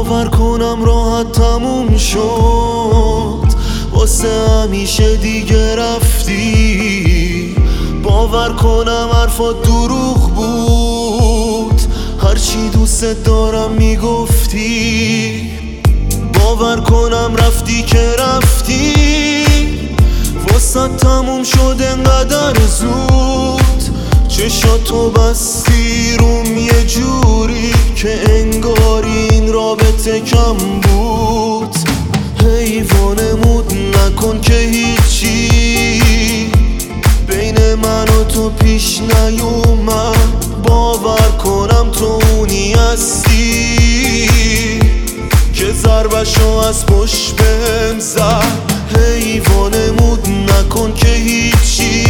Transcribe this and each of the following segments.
باور کنم راحت تموم شد، واسه همیشه دیگه رفتی. باور کنم حرفات دروغ بود، هرچی دوست دارم میگفتی. باور کنم رفتی که رفتی، واسه تموم شد انقدر زود. چشاتو بستی روم یه جوری که انگار این رابطه کم بود. حیوانمود نکن که هیچی بین من و تو پیش نیومد. باور کنم تو اونی هستی که ضربشو از پشت بهم زد. حیوانمود نکن که هیچی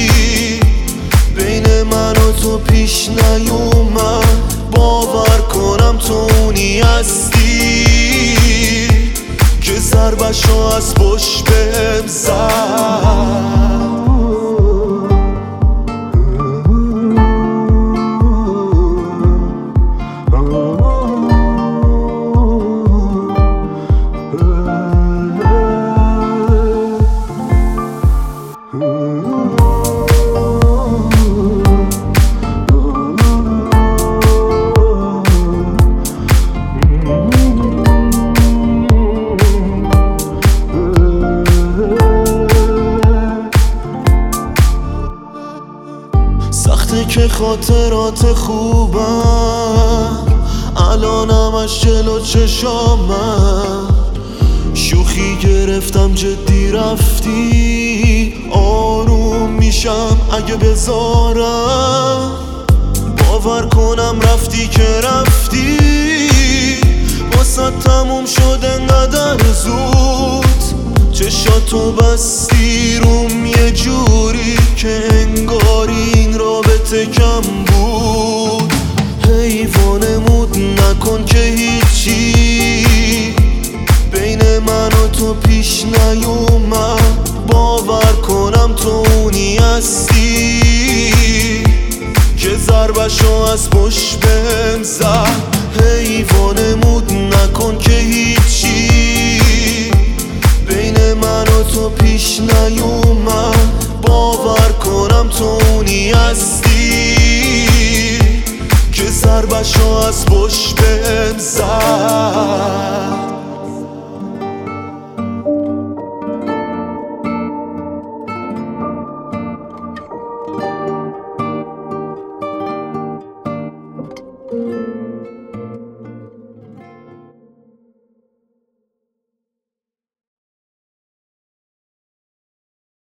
بین من و تو پیش نیومد. باور کنم تو اونی هستی که ضربشو از پشت بهم زد. سخته که خاطرات خوبم الان همش جلو چشامم. شوخی گرفتم جدی رفتی، آروم میشم اگه بذارم. باور کنم رفتی که رفتی، واسه تموم شد انقدر زود. چشاتو بستی روم یه جوری که انگار این رابطه کم بود. حیوانمود نکن که هیچی بین من و تو پیش نیومد. باور کنم تو اونی هستی که ضربشو از پشت بهم زد. حیوانمود نکن که هیچی بین من و تو پیش نیومد. باور کنم تو اونی هستی که ضربشو از پشت بهم زد.